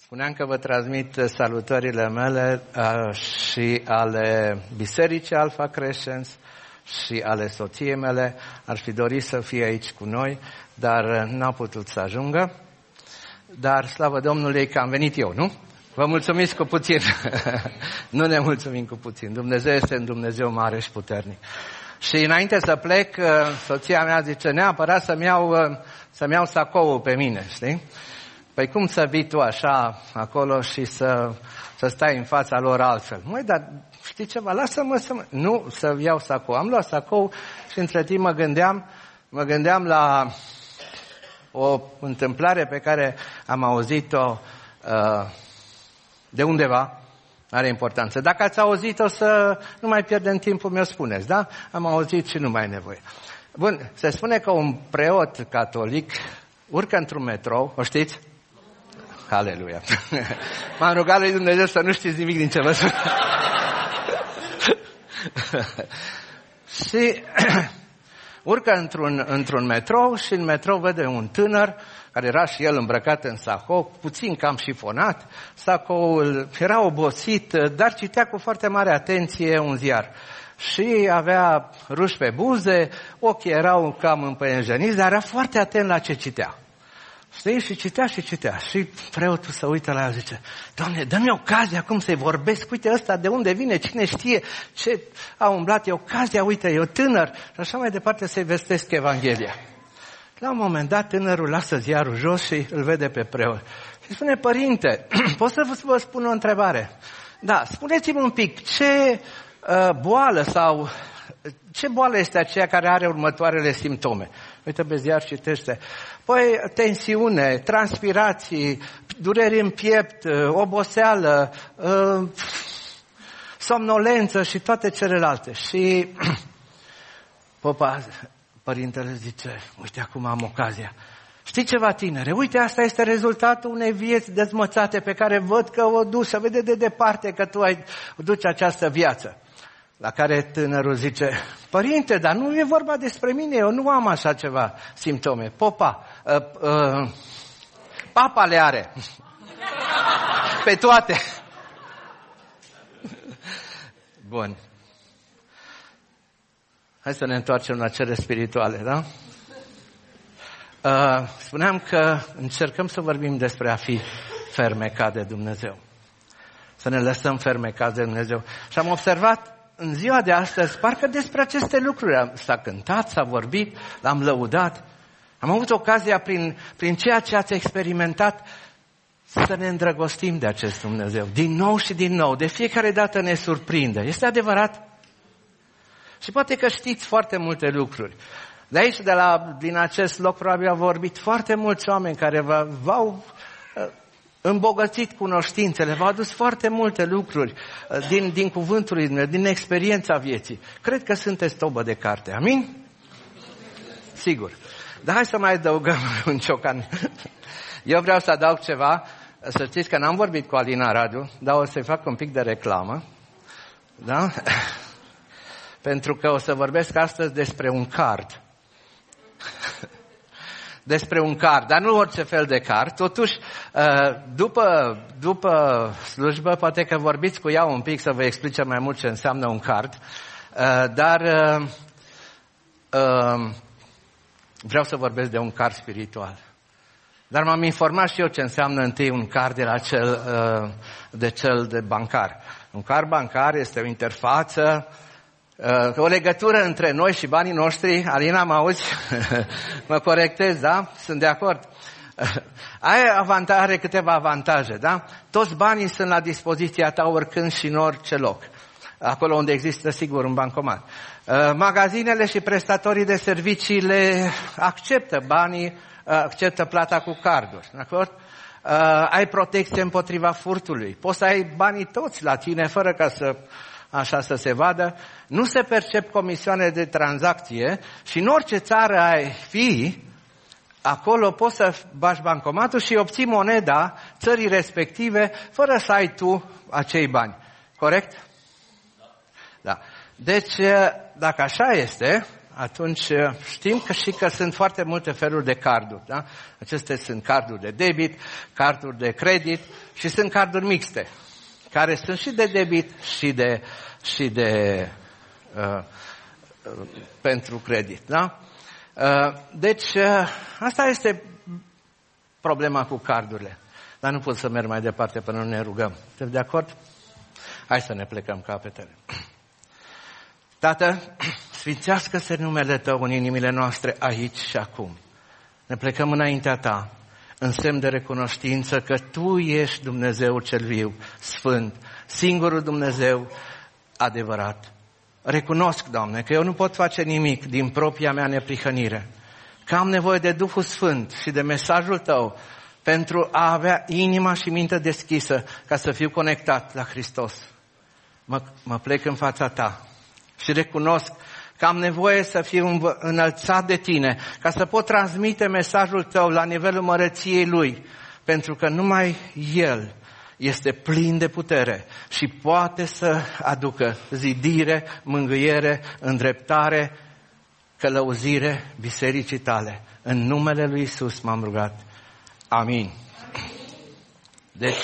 Spuneam că vă transmit salutările mele și ale Bisericii Alpha Crescens și ale soției mele. Ar fi dorit să fie aici cu noi, dar n-a putut să ajungă. Dar slavă Domnului că am venit eu, nu? Vă mulțumiți cu puțin. Nu ne mulțumim cu puțin. Dumnezeu este un Dumnezeu mare și puternic. Și înainte să plec, soția mea zice, neapărat să-mi iau sacoul pe mine, știi? Păi cum să vii tu așa acolo și să stai în fața lor altfel? Măi, dar știi ceva, lasă-mă să... Nu, să iau sacou. Am luat sacou și între timp mă gândeam la o întâmplare pe care am auzit-o de undeva. Are importanță. Dacă ați auzit-o, să nu mai pierdem timpul, mi-o spuneți, da? Am auzit și nu mai e nevoie. Bun, se spune că un preot catolic urcă într-un metrou, o știți? Aleluia! M-am rugat lui Dumnezeu să nu știți nimic din ce vă spun. Și urcă într-un metrou și în metrou vede un tânăr care era și el îmbrăcat în sacou, puțin cam șifonat, sacoul era obosit, dar citea cu foarte mare atenție un ziar. Și avea ruși pe buze, ochii erau cam împăienjeniți, dar era foarte atent la ce citea. Știi? Și citea. Și preotul se uită la el, zice, Doamne, dă-mi ocazia acum să-i vorbesc, uite ăsta de unde vine, cine știe ce a umblat, e ocazia, uite, e o tânăr, și așa mai departe să-i vestesc Evanghelia. La un moment dat, tânărul lasă ziarul jos și îl vede pe preot. Și spune, părinte, pot să vă spun o întrebare? Da, spuneți-mi un pic, ce boală sau ce boală este aceea care are următoarele simptome? Uite pe ziar, citește. Păi, tensiune, transpirații, dureri în piept, oboseală, somnolență și toate celelalte. Și părintele zice, uite, acum am ocazia. Știi ceva, tinere? Uite, asta este rezultatul unei vieți dezmățate pe care văd că o duci, să vede de departe că tu duci această viață. La care tânărul zice, părinte, dar nu e vorba despre mine, eu nu am așa ceva simptome. Papa le are. Pe toate. Bun. Hai să ne întoarcem la cele spirituale, da? Spuneam că încercăm să vorbim despre a fi fermecat de Dumnezeu. Să ne lăsăm fermecați de Dumnezeu. Și am observat în ziua de astăzi, parcă despre aceste lucruri s-a cântat, s-a vorbit, l-am lăudat. Am avut ocazia prin ceea ce ați experimentat să ne îndrăgostim de acest Dumnezeu. Din nou și din nou, de fiecare dată ne surprinde. Este adevărat? Și poate că știți foarte multe lucruri. De aici, din acest loc, probabil au vorbit foarte mulți oameni care v-au îmbogățit cunoștințele, v-au adus foarte multe lucruri din cuvântul lui Dumnezeu, din experiența vieții. Cred că sunteți tobă de carte. Amin? Sigur. Dar hai să mai adăugăm un ciocan. Eu vreau să adaug ceva. Să știți că n-am vorbit cu Alina Radu, dar o să-i fac un pic de reclamă. Da? Pentru că o să vorbesc astăzi despre un card. Despre un card, dar nu orice fel de card. Totuși, după slujbă, poate că vorbiți cu ea un pic să vă explice mai mult ce înseamnă un card. Dar vreau să vorbesc de un card spiritual. Dar m-am informat și eu ce înseamnă întâi un card de cel de bancar. Un card bancar este o interfață, o legătură între noi și banii noștri. Alina, mă auzi? Mă corectez, da? Sunt de acord. Are câteva avantaje, da? Toți banii sunt la dispoziția ta oricând și în orice loc. Acolo unde există, sigur, un bancomat. Magazinele și prestatorii de servicii le acceptă banii, acceptă plata cu carduri. De acord? Ai protecție împotriva furtului. Poți să ai banii toți la tine fără ca așa să se vadă. Nu se percep comisioane de tranzacție și în orice țară ai fi, acolo poți să bagi bancomatul și obții moneda țării respective fără să ai tu acei bani. Corect? Da. Deci, dacă așa este, atunci știm că sunt foarte multe feluri de carduri. Da? Acestea sunt carduri de debit, carduri de credit Și sunt carduri mixte, care sunt și de debit și de pentru credit. Da? Deci, asta este problema cu cardurile. Dar nu pot să merg mai departe până nu ne rugăm. Sunteți de acord? Hai să ne plecăm capetele. Tată, sfințească-se numele Tău în inimile noastre aici și acum. Ne plecăm înaintea Ta, în semn de recunoștință că Tu ești Dumnezeul cel viu, sfânt, singurul Dumnezeu adevărat. Recunosc, Doamne, că eu nu pot face nimic din propria mea neprihănire, că am nevoie de Duhul Sfânt și de mesajul Tău pentru a avea inima și mintea deschisă ca să fiu conectat la Hristos. Mă plec în fața Ta și recunosc că am nevoie să fiu înălțat de Tine ca să pot transmite mesajul Tău la nivelul măreției Lui, pentru că numai El este plin de putere și poate să aducă zidire, mângâiere, îndreptare, călăuzire bisericii Tale. În numele Lui Iisus m-am rugat. Amin. Deci,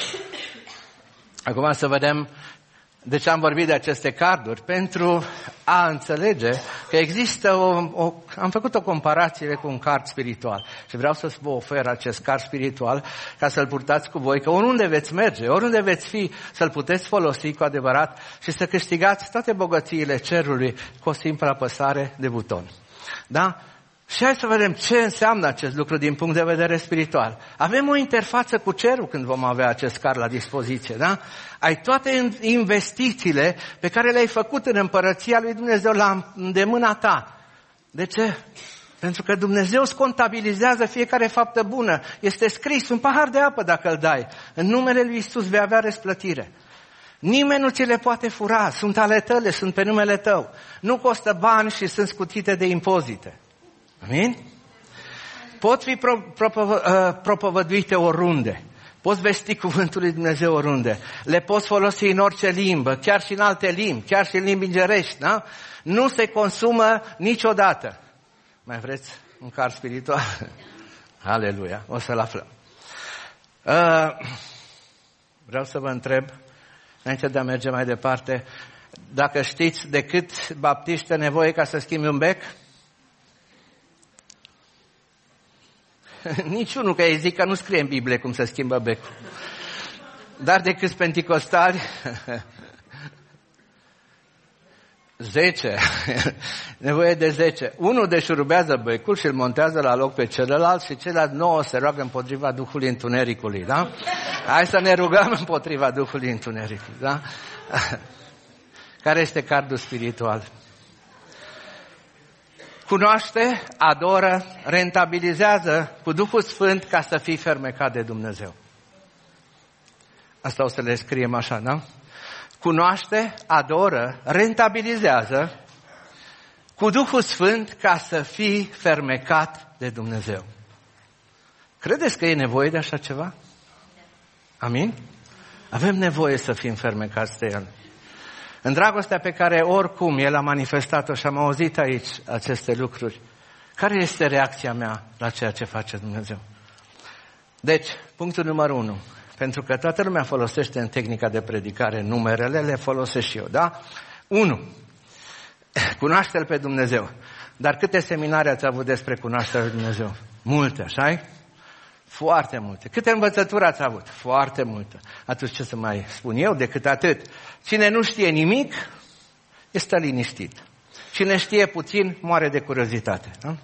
acum să vedem de ce am vorbit de aceste carduri. Pentru a înțelege că există am făcut o comparație cu un card spiritual și vreau să vă ofer acest card spiritual ca să-l purtați cu voi, că oriunde veți merge, oriunde veți fi, să-l puteți folosi cu adevărat și să câștigați toate bogățiile cerului cu o simplă apăsare de buton. Da? Și hai să vedem ce înseamnă acest lucru din punct de vedere spiritual. Avem o interfață cu cerul când vom avea acest card la dispoziție, da? Ai toate investițiile pe care le-ai făcut în împărăția lui Dumnezeu la îndemâna ta. De ce? Pentru că Dumnezeu îți contabilizează fiecare faptă bună. Este scris, un pahar de apă dacă îl dai. În numele lui Iisus vei avea răsplătire. Nimeni nu ți le poate fura, sunt ale tale, sunt pe numele tău. Nu costă bani și sunt scutite de impozite. Amin? Pot fi propovăduite oriunde. Poți vesti cuvântul lui Dumnezeu oriunde. Le poți folosi în orice limbă, chiar și în alte limbi, chiar și în limbi îngerești, da? Nu se consumă niciodată. Mai vreți un card spiritual? Aleluia, o să-l aflăm. Vreau să vă întreb, înainte de a merge mai departe, dacă știți de cât baptiști e nevoie ca să schimbi un bec? Niciunul, că ei zic că nu scrie în Biblie cum se schimbă becul. Dar de câți penticostali? 10. Nevoie de 10. Unul deșurubează becul și îl montează la loc pe celălalt și ceilalți 9 se roagă împotriva Duhului Întunericului, da? Hai să ne rugăm împotriva Duhului Întunericului, da? Care este cardul spiritual? Cunoaște, adoră, rentabilizează cu Duhul Sfânt ca să fii fermecat de Dumnezeu. Asta o să le scriem așa, da? Cunoaște, adoră, rentabilizează cu Duhul Sfânt ca să fii fermecat de Dumnezeu. Credeți că e nevoie de așa ceva? Amin? Avem nevoie să fim fermecați de El. În dragostea pe care oricum El a manifestat-o și am auzit aici aceste lucruri, care este reacția mea la ceea ce face Dumnezeu? Deci, punctul numărul 1. Pentru că toată lumea folosește în tehnica de predicare numerele, le folosesc și eu, da? 1. Cunoaște-L pe Dumnezeu. Dar câte seminare ați avut despre cunoașterea lui Dumnezeu? Multe, așa-i? Foarte multe. Câte învățături ați avut? Foarte multe. Atunci ce să mai spun eu decât atât? Cine nu știe nimic, este liniștit. Cine știe puțin, moare de curiozitate. Da?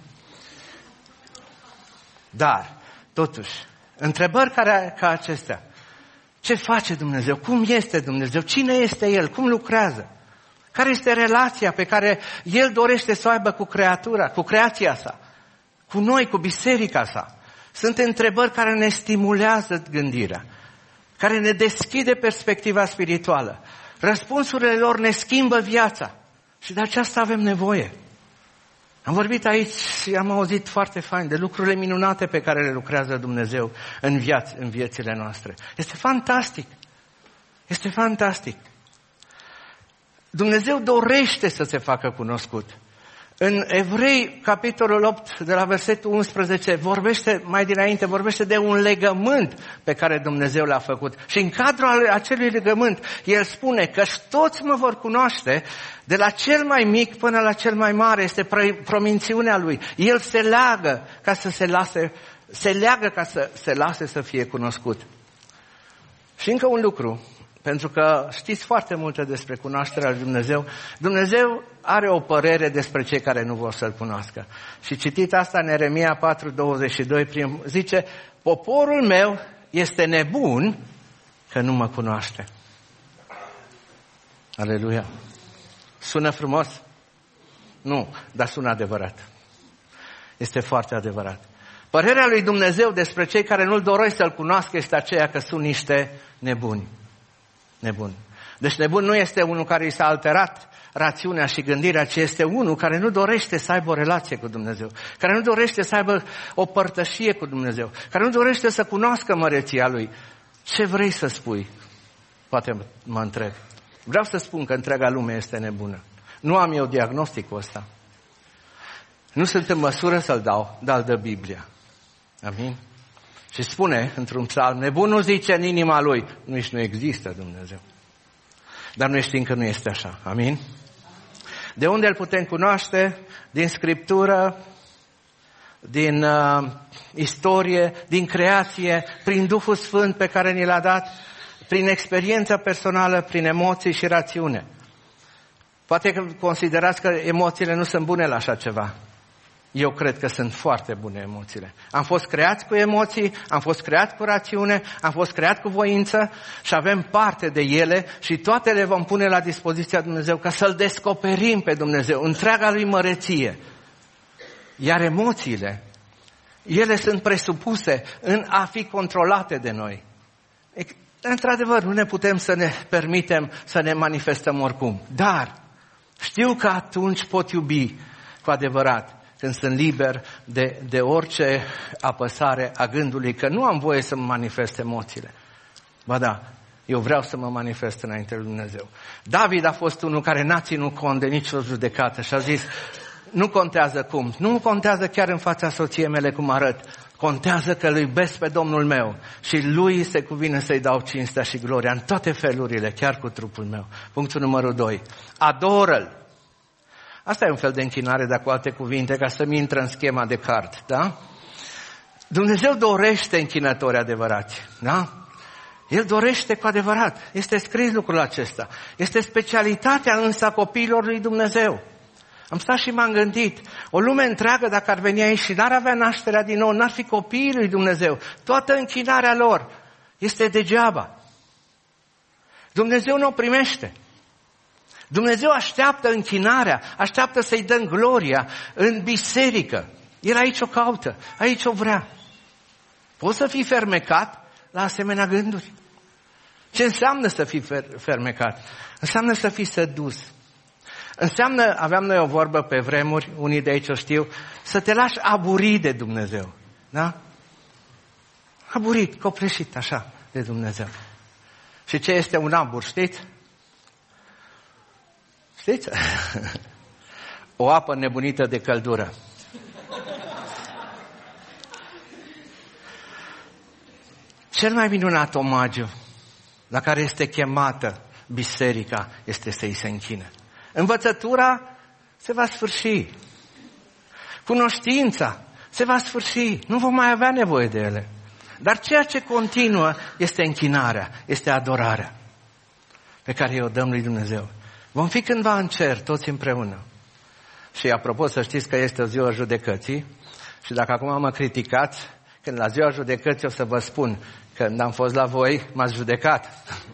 Dar, totuși, întrebări ca acestea. Ce face Dumnezeu? Cum este Dumnezeu? Cine este El? Cum lucrează? Care este relația pe care El dorește să o aibă cu creatura, cu creația sa? Cu noi, cu biserica sa? Sunt întrebări care ne stimulează gândirea, care ne deschide perspectiva spirituală. Răspunsurile lor ne schimbă viața și de aceasta avem nevoie. Am vorbit aici și am auzit foarte fain de lucrurile minunate pe care le lucrează Dumnezeu în viețile noastre. Este fantastic. Este fantastic. Dumnezeu dorește să se facă cunoscut. În Evrei, capitolul 8, de la versetul 11, vorbește de un legământ pe care Dumnezeu l-a făcut. Și în cadrul acelui legământ, El spune că toți mă vor cunoaște, de la cel mai mic până la cel mai mare, este promisiunea Lui. El se leagă ca să se lase să fie cunoscut. Și încă un lucru, pentru că știți foarte multe despre cunoașterea lui Dumnezeu. Dumnezeu are o părere despre cei care nu vor să-L cunoască. Și citit asta în Ieremia 4:22, zice, poporul meu este nebun că nu mă cunoaște. Aleluia! Sună frumos? Nu, dar sună adevărat. Este foarte adevărat. Părerea lui Dumnezeu despre cei care nu-L doresc să-L cunoască este aceea că sunt niște nebuni. Nebun. Deci nebun nu este unul care i s-a alterat rațiunea și gândirea, ci este unul care nu dorește să aibă o relație cu Dumnezeu, care nu dorește să aibă o părtășie cu Dumnezeu, care nu dorește să cunoască măreția Lui. Ce vrei să spui? Poate mă întreb. Vreau să spun că întreaga lume este nebună. Nu am eu diagnosticul ăsta. Nu sunt în măsură să-l dau, dar îl dă Biblia. Amin? Și spune într-un psalm, nebunul zice în inima lui, nici nu există Dumnezeu. Dar noi știm că nu este așa. Amin? De unde îl putem cunoaște? Din Scriptură, din istorie, din creație, prin Duhul Sfânt pe care ni l-a dat, prin experiența personală, prin emoții și rațiune. Poate că considerați că emoțiile nu sunt bune la așa ceva. Eu cred că sunt foarte bune emoțiile. Am fost creați cu emoții, am fost creați cu rațiune, am fost creați cu voință și avem parte de ele și toate le vom pune la dispoziția Dumnezeu ca să-L descoperim pe Dumnezeu, întreaga Lui măreție. Iar emoțiile, ele sunt presupuse în a fi controlate de noi. Într-adevăr, nu ne putem să ne permitem să ne manifestăm oricum. Dar știu că atunci pot iubi cu adevărat, când sunt liber de orice apăsare a gândului că nu am voie să mă manifest emoțiile. Ba da, eu vreau să mă manifest înainte lui Dumnezeu. David a fost unul care n-a ținut cont de nicio judecată și a zis, nu contează cum, nu contează chiar în fața soției mele cum arăt, contează că îl iubesc pe Domnul meu și lui se cuvine să-i dau cinstea și gloria în toate felurile, chiar cu trupul meu. Punctul numărul 2. Adoră-L. Asta e un fel de închinare, dar cu alte cuvinte, ca să-mi intră în schema de card, da? Dumnezeu dorește închinători adevărați, da? El dorește cu adevărat. Este scris lucrul acesta. Este specialitatea însă a copiilor lui Dumnezeu. Am stat și m-am gândit, o lume întreagă dacă ar veni aici și n-ar avea nașterea din nou, n-ar fi copiii lui Dumnezeu. Toată închinarea lor este degeaba. Dumnezeu nu o primește. Dumnezeu așteaptă închinarea, așteaptă să-i dăm gloria în biserică. El aici o caută, aici o vrea. Poți să fii fermecat la asemenea gânduri? Ce înseamnă să fii fermecat? Înseamnă să fii sedus. Înseamnă, aveam noi o vorbă pe vremuri, unii de aici o știu, să te lași aburit de Dumnezeu. Da? Aburit, copleșit așa de Dumnezeu. Și ce este un abur, știți? Știți? O apă nebunită de căldură. Cel mai minunat omagiu la care este chemată biserica este să-i se închine. Învățătura se va sfârși. Cunoștința se va sfârși. Nu vom mai avea nevoie de ele. Dar ceea ce continuă este închinarea, este adorarea pe care o dăm lui Dumnezeu. Vom fi cândva în cer, toți împreună. Și apropo, să știți că este o ziua judecății și dacă acum mă criticați, când la ziua judecății o să vă spun, când am fost la voi, m-ați judecat.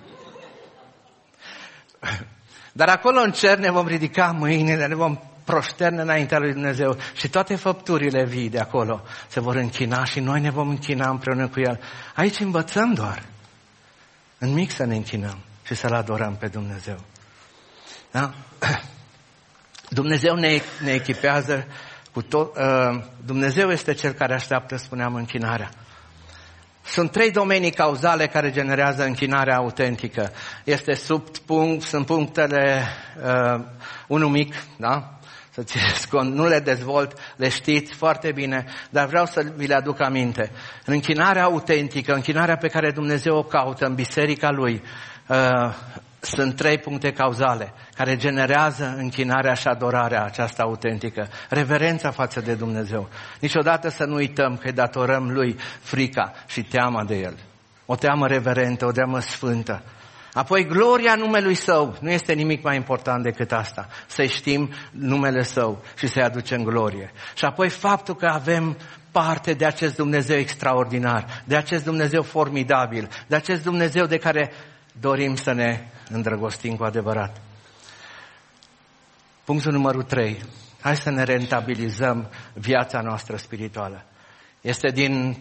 Dar acolo în cer ne vom ridica mâinile, ne vom proșterne înaintea lui Dumnezeu și toate făpturile vii de acolo se vor închina și noi ne vom închina împreună cu El. Aici învățăm doar. În mic să ne închinăm și să-L adorăm pe Dumnezeu. Da? Dumnezeu ne echipează cu tot. Dumnezeu este Cel care așteaptă, spuneam, închinarea. Sunt 3 domenii cauzale care generează închinarea autentică. Sunt punctele 1 mic, da? să țineți cont, nu le dezvolt, le știți foarte bine, dar vreau să vi le aduc aminte. Închinarea autentică, închinarea pe care Dumnezeu o caută în biserica Lui, sunt 3 puncte cauzale care generează închinarea și adorarea aceasta autentică. Reverența față de Dumnezeu. Niciodată să nu uităm că îi datorăm Lui frica și teama de El. O teamă reverentă, o teamă sfântă. Apoi gloria numelui Său. Nu este nimic mai important decât asta. Să știm numele Său și să-i aducem glorie. Și apoi faptul că avem parte de acest Dumnezeu extraordinar, de acest Dumnezeu formidabil, de acest Dumnezeu de care dorim să ne îndrăgostim cu adevărat. Punctul numărul 3. Hai să ne rentabilizăm viața noastră spirituală. Este din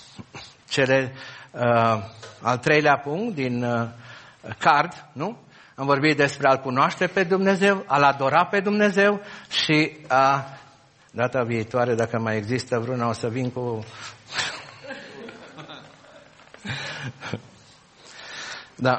al 3-lea punct din card, nu? Am vorbit despre a-L cunoaște pe Dumnezeu, a-L adora pe Dumnezeu și data viitoare, dacă mai există vreuna, o să vin cu... Da.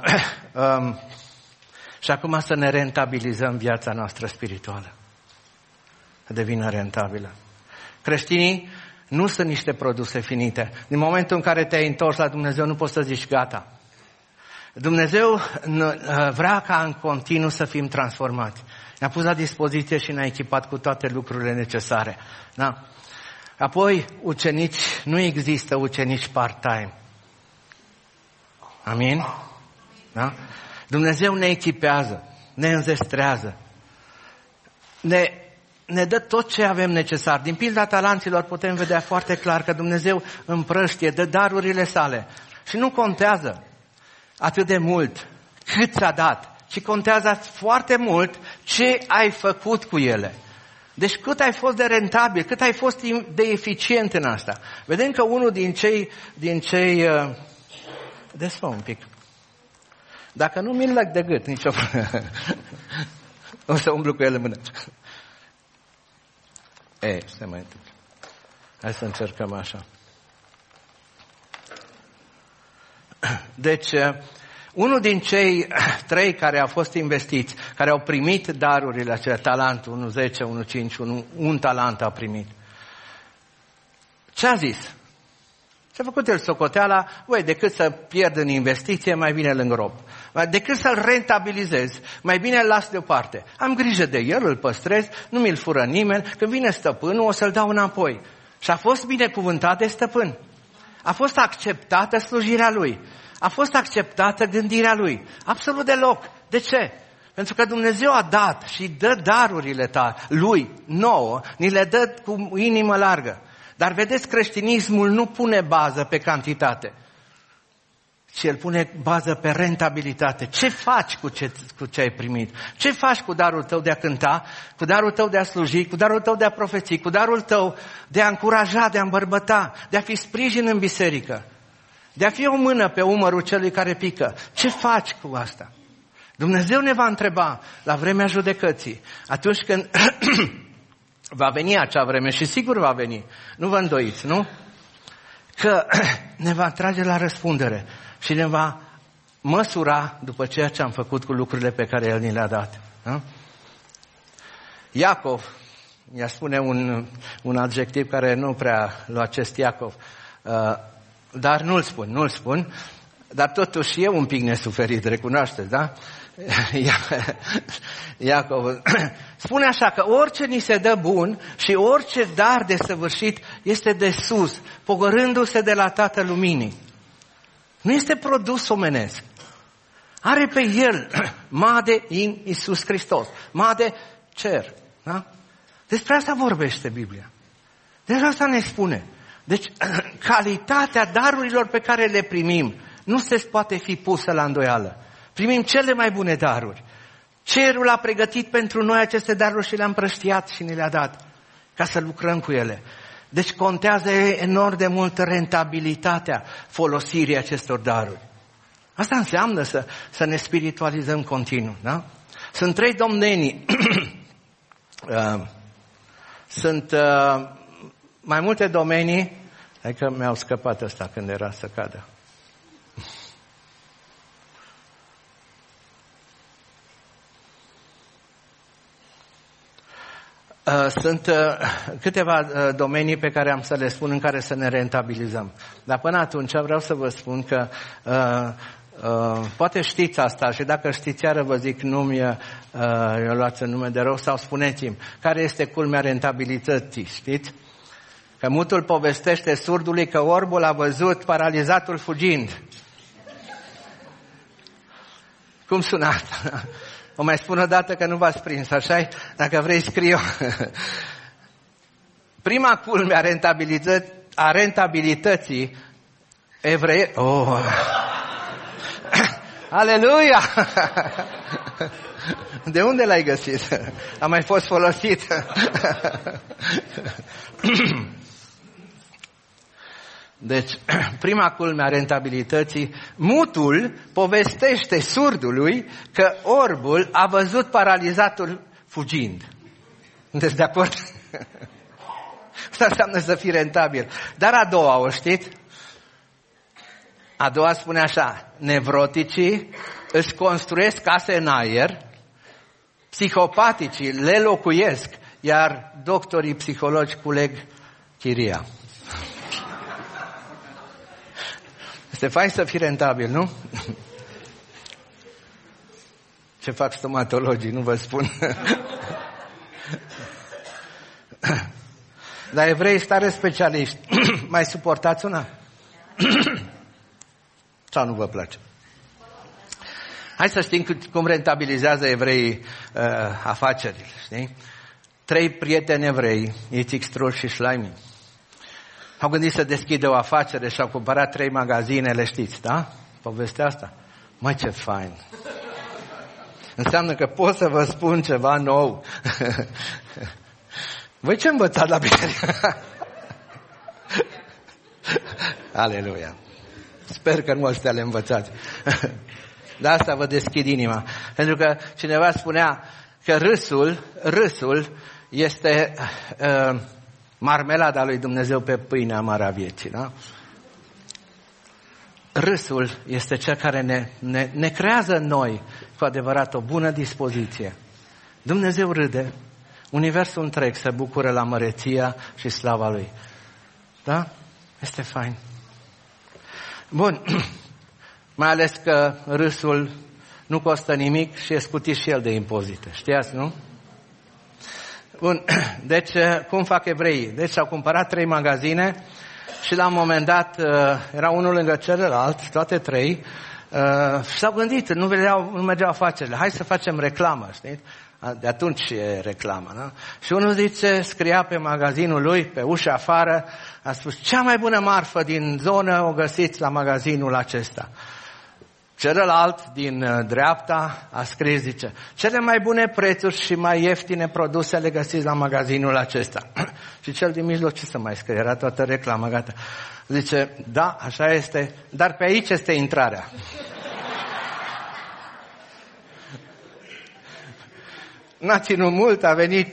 Și acum să ne rentabilizăm viața noastră spirituală. Să devină rentabilă. Creștinii nu sunt niște produse finite. Din momentul în care te-ai întors la Dumnezeu, nu poți să zici gata. Dumnezeu vrea ca în continuu să fim transformați. Ne-a pus la dispoziție și ne-a echipat cu toate lucrurile necesare. Da? Apoi, ucenici, nu există ucenici part-time. Amin? Da? Dumnezeu ne echipează, ne înzestrează, ne dă tot ce avem necesar. Din pilda talanților putem vedea foarte clar că Dumnezeu împrăștie, dă darurile sale. Și nu contează atât de mult cât ți-a dat, ci contează foarte mult ce ai făcut cu ele. Deci cât ai fost de rentabil, cât ai fost de eficient în asta. Vedem că unul din cei desfă un pic. Dacă nu mi-l leg de gât, nicio o să umblu cu el în mână. Se mai întâmplă. Hai să încercăm așa. Deci, unul din cei 3 care au fost investiți, care au primit darurile acelea, talent, 1 10, 1 5, un talent a primit. Ce a zis? Și-a făcut el socoteala, decât să pierd în investiție, mai bine îl îngrop. Decât să-l rentabilizez, mai bine îl las deoparte. Am grijă de el, îl păstrez, nu mi-l fură nimeni, când vine stăpânul o să-l dau înapoi. Și a fost binecuvântat de stăpân. A fost acceptată slujirea lui. A fost acceptată gândirea lui. Absolut deloc. De ce? Pentru că Dumnezeu a dat și dă darurile lui nouă, ni le dă cu inimă largă. Dar vedeți, creștinismul nu pune bază pe cantitate, ci el pune bază pe rentabilitate. Ce faci cu ce ai primit? Ce faci cu darul tău de a cânta, cu darul tău de a sluji, cu darul tău de a profeți, cu darul tău de a încuraja, de a îmbărbăta, de a fi sprijin în biserică, de a fi o mână pe umărul celui care pică? Ce faci cu asta? Dumnezeu ne va întreba la vremea judecății, atunci când va veni acea vreme și sigur va veni. Nu vă îndoiți, nu? Că ne va trage la răspundere și ne va măsura după ceea ce am făcut cu lucrurile pe care El ni le-a dat. Da? Iacov, i-a spune un adjectiv care nu prea lua acest Iacov, dar nu-l spun, dar totuși e un pic nesuferit, recunoașteți, da? Iacov spune așa că orice ni se dă bun și orice dar de săvârșit este de sus, pogorându-se de la Tatăl Luminii. Nu este produs omenesc. Are pe el made in Iisus Hristos, made cer. Da? Despre asta vorbește Biblia. Despre asta ne spune. Deci calitatea darurilor pe care le primim nu se poate fi pusă la îndoială. Primim cele mai bune daruri. Cerul a pregătit pentru noi aceste daruri și le-a împrăștiat și ne le-a dat ca să lucrăm cu ele. Deci contează enorm de mult rentabilitatea folosirii acestor daruri. Asta înseamnă să ne spiritualizăm continuu. Da? Sunt 3 domenii. Sunt mai multe domenii. Hai că mi-au scăpat ăsta când era să cadă. Sunt câteva domenii pe care am să le spun în care să ne rentabilizăm. Dar până atunci vreau să vă spun că poate știți asta și dacă știți iară vă zic eu luați în nume de rău sau spuneți-mi care este culmea rentabilității, știți? Că mutul povestește surdului că orbul a văzut paralizatul fugind. Cum sună asta? O mai spun o dată că nu v-ați prins, așa-i? Dacă vrei scriu. Prima culme a rentabilității evrei... Aleluia! De unde l-ai găsit? A mai fost folosit. Deci, prima culme a rentabilității, mutul povestește surdului că orbul a văzut paralizatul fugind. Sunteți de acord? Asta înseamnă să fii rentabil. Dar a doua, o știți? A doua spune așa, nevroticii își construiesc case în aer, psihopaticii le locuiesc, iar doctorii psihologi culeg chiria. Este fain să fii rentabil, nu? Ce fac stomatologii, nu vă spun. Dar evrei stare specialiști. Mai suportați una? Sau nu vă place? Hai să știm cum rentabilizează evreii afacerile, știi? 3 prieteni evrei, Itzig, Strul și Shlomi, au gândit să deschidă o afacere și au cumpărat 3 magazine, le știți, da? Povestea asta. Măi, ce fain! Înseamnă că pot să vă spun ceva nou. Voi ce învățați la biserică? Aleluia! Sper că nu ăstea le învățați. De asta vă deschid inima. Pentru că cineva spunea că râsul este marmelada lui Dumnezeu pe pâinea amară a vieții. Da? Râsul este cel care ne creează în noi cu adevărat o bună dispoziție. Dumnezeu râde, universul întreg se bucură la măreția și slava Lui. Da? Este fain. Bun. Mai ales că râsul nu costă nimic și e scutit și el de impozite. Știați, nu? Bun. Deci, cum fac evreii? Deci au cumpărat 3 magazine și la un moment dat era unul lângă celălalt, toate 3, și s-au gândit, nu mergeau afacerile, hai să facem reclamă, știți? De atunci e reclamă, nu? Și unul zice, scria pe magazinul lui, pe ușa afară, a spus, cea mai bună marfă din zonă o găsiți la magazinul acesta. Celălalt din dreapta a scris, zice, cele mai bune prețuri și mai ieftine produse le găsiți la magazinul acesta. Și cel din mijloc ce să mai scrie? Era toată reclama, gata. Zice, da, așa este, dar pe aici este intrarea. N-a ținut mult,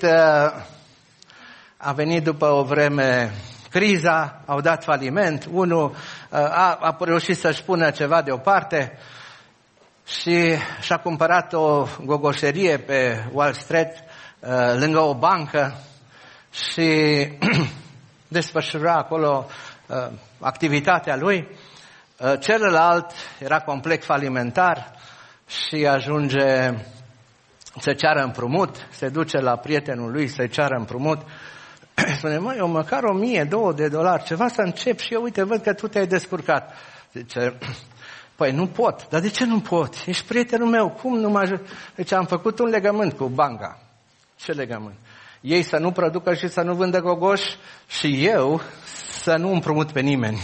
a venit după o vreme criza, au dat faliment, unul a reușit să-și pună ceva deoparte și și-a cumpărat o gogoșerie pe Wall Street, lângă o bancă și desfășura acolo activitatea lui. Celălalt era complet falimentar și ajunge să ceară împrumut, se duce la prietenul lui să-i ceară împrumut. Spune, măi, eu măcar $1,000 ceva să încep și eu, uite, văd că tu te-ai descurcat. Zice, păi nu pot. Dar de ce nu pot? Ești prietenul meu, cum nu mă ajut? Deci am făcut un legământ cu banca. Ce legământ? Ei să nu producă și să nu vândă gogoș și eu să nu împrumut pe nimeni.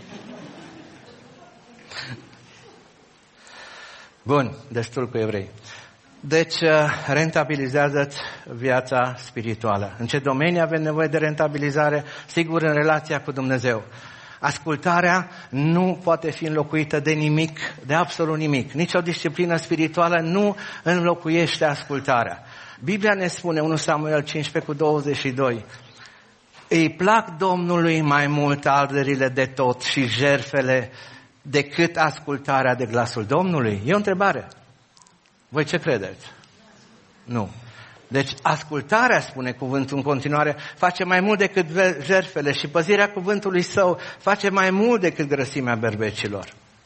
Bun, destul cu evrei. Deci, rentabilizează-ți viața spirituală. În ce domenii avem nevoie de rentabilizare? Sigur, în relația cu Dumnezeu. Ascultarea nu poate fi înlocuită de nimic, de absolut nimic. Nici o disciplină spirituală nu înlocuiește ascultarea. Biblia ne spune, 1 Samuel 15:22, îi plac Domnului mai mult arderile de tot și jertfele decât ascultarea de glasul Domnului? E o întrebare. Voi ce credeți? Nu. Deci ascultarea, spune cuvântul în continuare, face mai mult decât jertfele și păzirea cuvântului său face mai mult decât grăsimea berbecilor.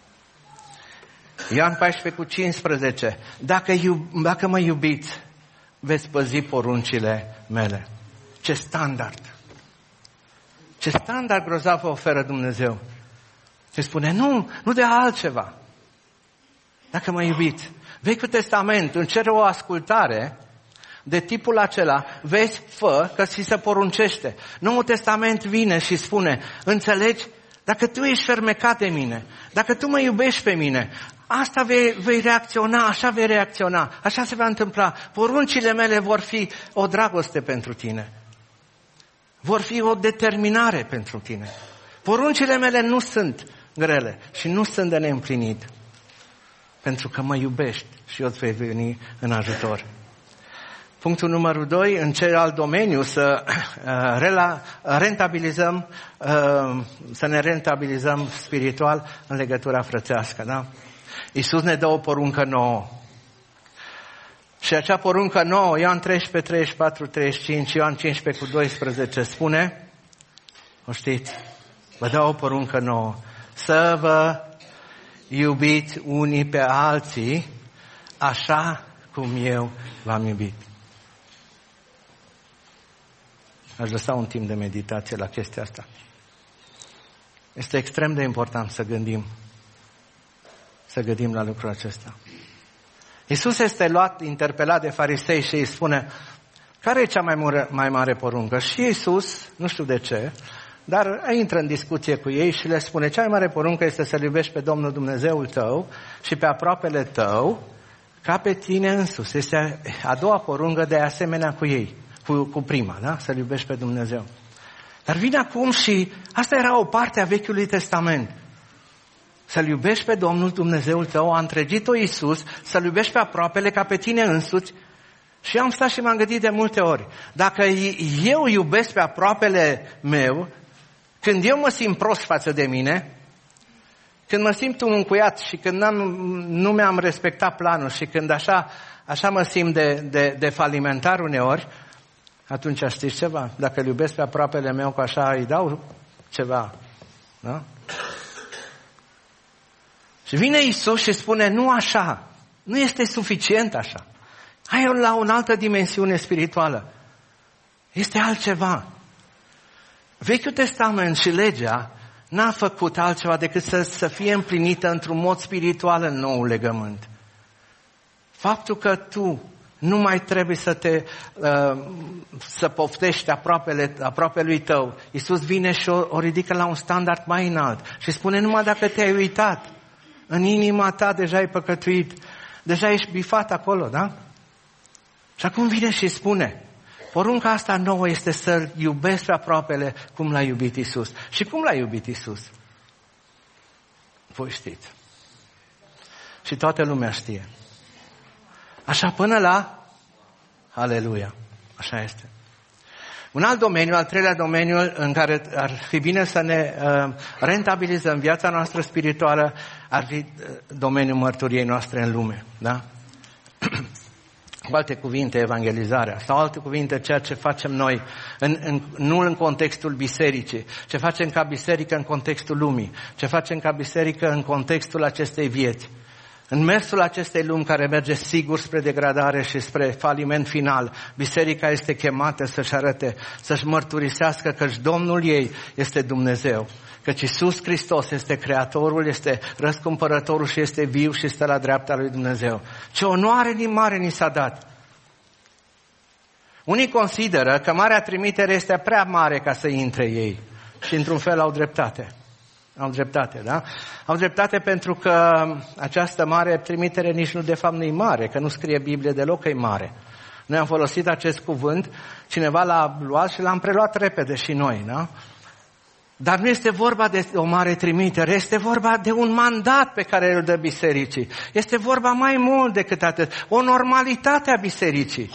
Ioan 14:15. Dacă mă iubiți, veți păzi poruncile mele. Ce standard! Ce standard grozav vă oferă Dumnezeu! Se spune, nu de altceva. Dacă mă iubiți. Vechiul Testament îmi cere o ascultare de tipul acela, vezi, fă, că ți se poruncește. Noul Testament vine și spune, înțelegi, dacă tu ești fermecat de mine, dacă tu mă iubești pe mine, asta vei reacționa, așa vei reacționa, așa se va întâmpla. Poruncile mele vor fi o dragoste pentru tine. Vor fi o determinare pentru tine. Poruncile mele nu sunt grele și nu sunt de neîmplinit. Pentru că mă iubești și eu îți vei veni în ajutor. Punctul numărul 2, în celălalt domeniu, să ne rentabilizăm spiritual în legătura frățească. Da? Iisus ne dă o poruncă nouă. Și acea poruncă nouă, Ioan 13:34-35, Ioan 15:12 spune, o știți, vă dau o poruncă nouă, să vă iubiți unii pe alții așa cum eu v-am iubit. Aș lăsa un timp de meditație la chestia asta. Este extrem de important să gândim la lucrul acesta. Iisus este interpelat de farisei și îi spune, care e cea mai mare poruncă? Și Iisus, nu știu de ce, dar intră în discuție cu ei și le spune, cea mai mare poruncă este să-L iubești pe Domnul Dumnezeul tău și pe aproapele tău ca pe tine însuți. Este a doua poruncă de asemenea cu ei, cu prima, da? Să-L iubești pe Dumnezeu. Dar vine acum și asta era o parte a Vechiului Testament. Să-L iubești pe Domnul Dumnezeul tău, a întregit-o Iisus, să-L iubești pe aproapele ca pe tine însuți. Și am stat și m-am gândit de multe ori. Dacă eu iubesc pe aproapele meu, când eu mă simt prost față de mine, când mă simt un încuiat și când nu mi-am respectat planul și când așa mă simt de falimentar uneori, atunci știți ceva? Dacă îl iubesc pe aproapele meu cu așa, îi dau ceva. Da? Și vine Iisus și spune, nu așa, nu este suficient așa. Hai la o altă dimensiune spirituală. Este altceva. Vechiul Testament și legea n-a făcut altceva decât să fie împlinită într-un mod spiritual în noul legământ. Faptul că tu nu mai trebuie să poftești aproape lui tău. Iisus vine și o ridică la un standard mai înalt și spune, numai dacă te-ai uitat, în inima ta deja ai păcătuit, deja ești bifat acolo, da? Și acum vine și spune, porunca asta nouă este să-L iubești pe aproapele cum l-a iubit Iisus. Și cum l-a iubit Iisus? Voi știți. Și toată lumea știe. Așa până la Aleluia. Așa este. Un alt domeniu, al treilea domeniu în care ar fi bine să ne rentabilizăm viața noastră spirituală, ar fi domeniul mărturiei noastre în lume. Da? Cu alte cuvinte, evangelizarea. Sau alte cuvinte, ceea ce facem noi, nu în contextul bisericii, ce facem ca biserică în contextul lumii, ce facem ca biserică în contextul acestei vieți. În mersul acestei lumi care merge sigur spre degradare și spre faliment final, biserica este chemată să-și arate, să-și mărturisească că Domnul ei este Dumnezeu, căci Iisus Hristos este Creatorul, este Răscumpărătorul și este viu și stă la dreapta lui Dumnezeu. Ce onoare din mare ni s-a dat! Unii consideră că marea trimitere este prea mare ca să intre ei și într-un fel au dreptate. Au dreptate, da? Au dreptate pentru că această mare trimitere nici nu de fapt nu e mare, că nu scrie Biblie deloc că e mare. Noi am folosit acest cuvânt, cineva l-a luat și l-am preluat repede și noi, da? Dar nu este vorba de o mare trimitere, este vorba de un mandat pe care îl dă bisericii. Este vorba mai mult decât atât, o normalitate a bisericii.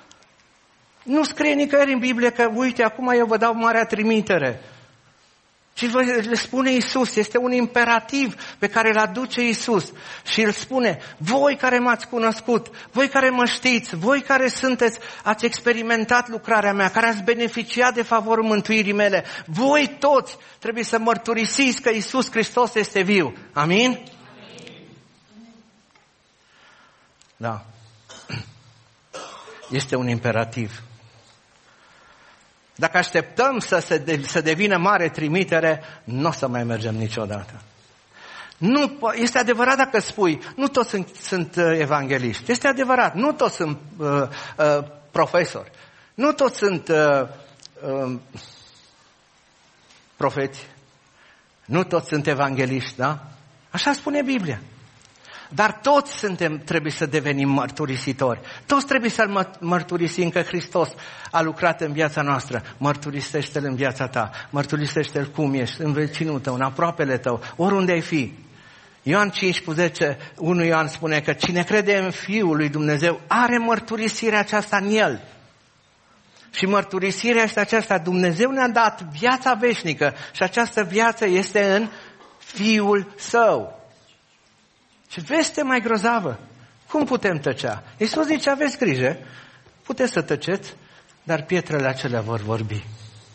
Nu scrie nicăieri în Biblie că, uite, acum eu vă dau marea trimitere. ci le spune Iisus, este un imperativ pe care îl aduce Iisus și îl spune, voi care m-ați cunoscut, voi care mă știți, voi care ați experimentat lucrarea mea, care ați beneficiat de favorul mântuirii mele, voi toți trebuie să mărturisiți că Iisus Hristos este viu. Amin? Da. Este un imperativ. Dacă așteptăm să devină mare trimitere, nu o să mai mergem niciodată. Nu, este adevărat dacă spui, nu toți sunt evangeliști. Este adevărat, nu toți sunt profesori. Nu toți sunt profeți. Nu toți sunt evangeliști, da? Așa spune Biblia. Dar toți trebuie să devenim mărturisitori. Toți trebuie să-L mărturisim că Hristos a lucrat în viața noastră. Mărturisește-L în viața ta. Mărturisește-L cum ești, în vecinul tău, în aproapele tău, oriunde ai fi. Ioan 5:10, 1 Ioan spune că cine crede în Fiul lui Dumnezeu are mărturisirea aceasta în El. Și mărturisirea este aceasta. Dumnezeu ne-a dat viața veșnică și această viață este în Fiul Său. Și veste mai grozavă. Cum putem tăcea? Iisus zice, aveți grijă, puteți să tăceți, dar pietrele acelea vor vorbi.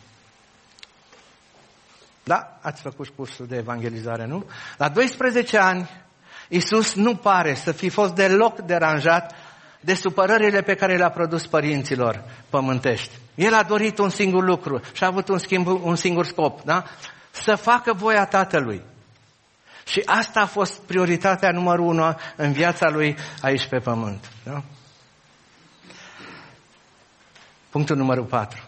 Da? Ați făcut cursul de evangelizare, nu? La 12 ani, Iisus nu pare să fi fost deloc deranjat de supărările pe care le-a produs părinților pământești. El a dorit un singur lucru și a avut un singur scop, da? Să facă voia Tatălui. Și asta a fost prioritatea numărul 1 în viața lui aici pe pământ. Da? Punctul numărul 4.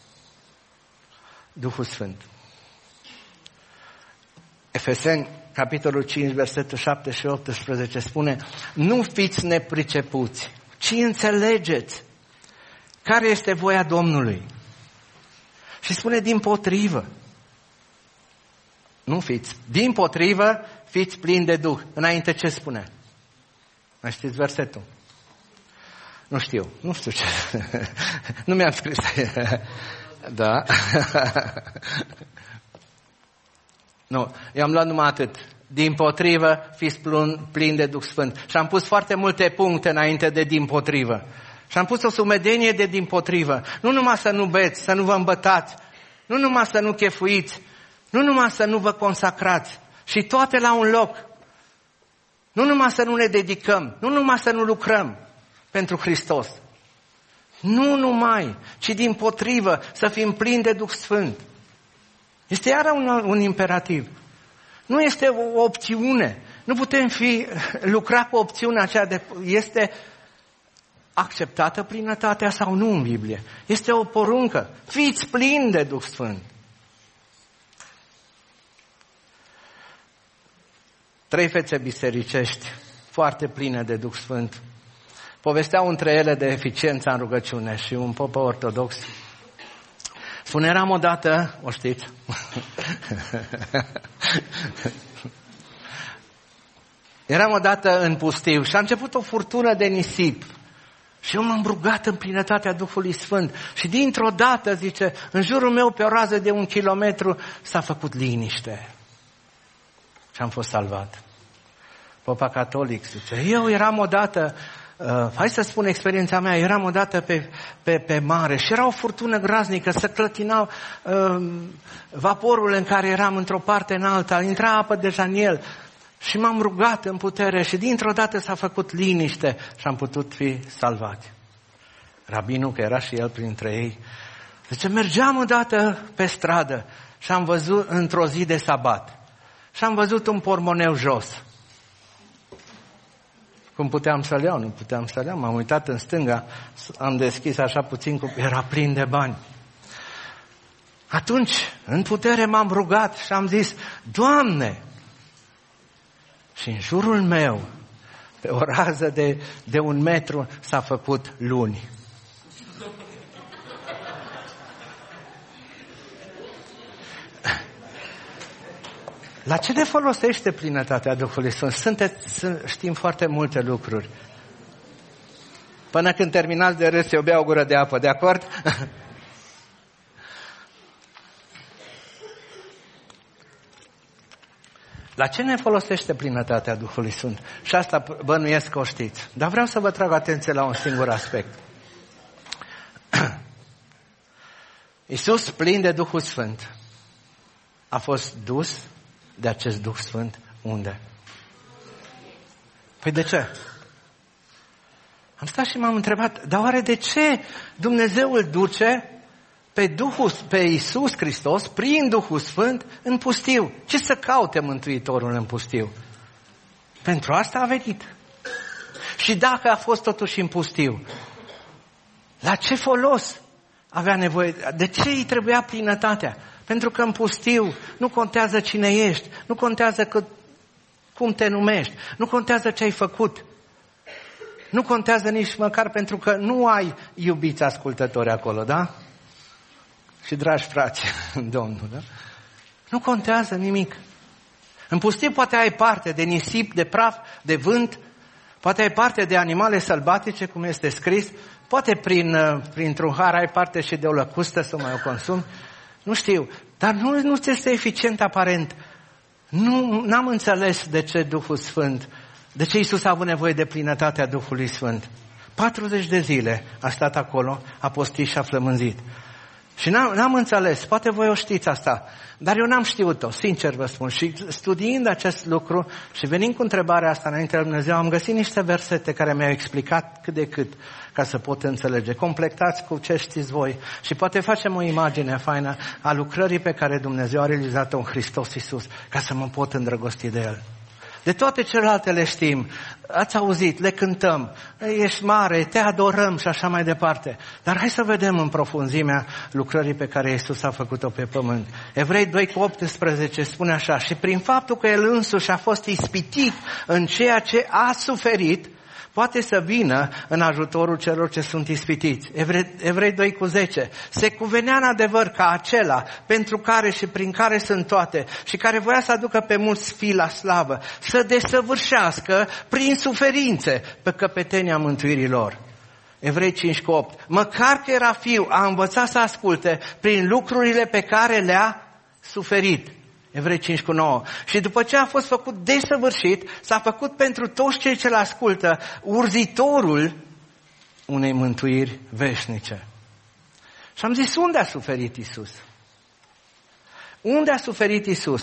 Duhul Sfânt. Efeseni, capitolul 5, versetul 7 și 18 spune, nu fiți nepricepuți, ci înțelegeți care este voia Domnului. Și spune dimpotrivă. Nu fiți. Dimpotrivă, fiți plini de Duh. Înainte ce spune? Mai știți versetul? Nu știu ce. Nu mi-am scris. Da. Nu, eu am luat numai atât. Dimpotrivă, fiți plini de Duh Sfânt. Și am pus foarte multe puncte înainte de dimpotrivă. Și am pus o sumedenie de dimpotrivă. Nu numai să nu beți, să nu vă îmbătați, nu numai să nu chefuiți, nu numai să nu vă consacrați, și toate la un loc. Nu numai să nu ne dedicăm, nu numai să nu lucrăm pentru Hristos. Nu numai, ci dimpotrivă să fim plini de Duh Sfânt. Este iară un imperativ. Nu este o opțiune. Nu putem lucra cu opțiunea aceea este acceptată plinătatea sau nu în Biblie. Este o poruncă. Fiți plini de Duh Sfânt. 3 fețe bisericești foarte pline de Duh Sfânt povesteau între ele de eficiența în rugăciune și un pop ortodox spune, eram odată, o știți? Eram odată în pustiu și a început o furtună de nisip. Și eu m-am rugat în plinătatea Duhului Sfânt. Și dintr-o dată, zice, în jurul meu, pe o rază de 1 kilometru, s-a făcut liniște. Și am fost salvat. Popa catolic zice, eu eram odată, hai să spun experiența mea, eram odată pe mare și era o furtună groaznică, se clătinau vaporul în care eram într-o parte în alta, intra apă deja în el. Și m-am rugat în putere și dintr-o dată s-a făcut liniște și am putut fi salvați. Rabinul, că era și el printre ei, zice, mergeam odată pe stradă și am văzut într-o zi de sabat și am văzut un pormoneu jos. Cum puteam să-l iau? Nu puteam să-l iau. M-am uitat în stânga, am deschis așa puțin, era plin de bani. Atunci, în putere m-am rugat și am zis, Doamne! Și în jurul meu, pe o rază de 1 metru, s-a făcut luni. La ce ne folosește plinătatea Duhului Sfânt? Știm foarte multe lucruri. Până când terminați de râs, eu beau o gură de apă, de acord? La ce ne folosește plinătatea Duhului Sfânt? Și asta bănuiesc că o știți. Dar vreau să vă trag atenție la un singur aspect. Iisus, plin de Duhul Sfânt, a fost dus de acest Duh Sfânt unde? Păi de ce? Am stat și m-am întrebat, dar oare de ce Dumnezeu îl duce pe Iisus Hristos, prin Duhul Sfânt, în pustiu? Ce să caute Mântuitorul în pustiu? Pentru asta a venit. Și dacă a fost totuși în pustiu, la ce folos avea nevoie? De ce îi trebuia plinătatea? Pentru că în pustiu nu contează cine ești, nu contează cum te numești, nu contează ce ai făcut. Nu contează nici măcar pentru că nu ai iubiți ascultători acolo, da? Și dragi frați în Domnul, da? Nu contează nimic. În pustiu poate ai parte de nisip, de praf, de vânt, poate ai parte de animale sălbatice, cum este scris, poate printr-un har ai parte și de o lăcustă să mai o consumi. Nu știu, dar nu ți este eficient aparent. N-am înțeles de ce Duhul Sfânt, de ce Iisus a avut nevoie de plinătatea Duhului Sfânt. 40 de zile a stat acolo, a postit și a flămânzit. Și n-am înțeles, poate voi o știți asta, dar eu n-am știut-o, sincer vă spun. Și studiind acest lucru și venind cu întrebarea asta înainte de Dumnezeu, am găsit niște versete care mi-au explicat cât de cât ca să pot înțelege. Completați cu ce știți voi și poate facem o imagine faină a lucrării pe care Dumnezeu a realizat-o în Hristos Iisus, ca să mă pot îndrăgosti de El. De toate celelalte le știm, ați auzit, le cântăm, ești mare, te adorăm și așa mai departe. Dar hai să vedem în profunzimea lucrării pe care Iisus a făcut-o pe pământ. Evrei 2:18 spune așa: și prin faptul că El însuși a fost ispitit în ceea ce a suferit, poate să vină în ajutorul celor ce sunt ispitiți. Evrei 2:10. Se cuvenea în adevăr ca acela pentru care și prin care sunt toate și care voia să aducă pe mulți fii la slavă, să desăvârșească prin suferințe pe căpetenia mântuirii lor. Evrei 5:8. Măcar că era fiu, a învățat să asculte prin lucrurile pe care le-a suferit. Evrei 5:9. Și după ce a fost făcut desăvârșit, s-a făcut pentru toți cei ce-l ascultă urzitorul unei mântuiri veșnice. Și am zis, unde a suferit Iisus? Unde a suferit Iisus?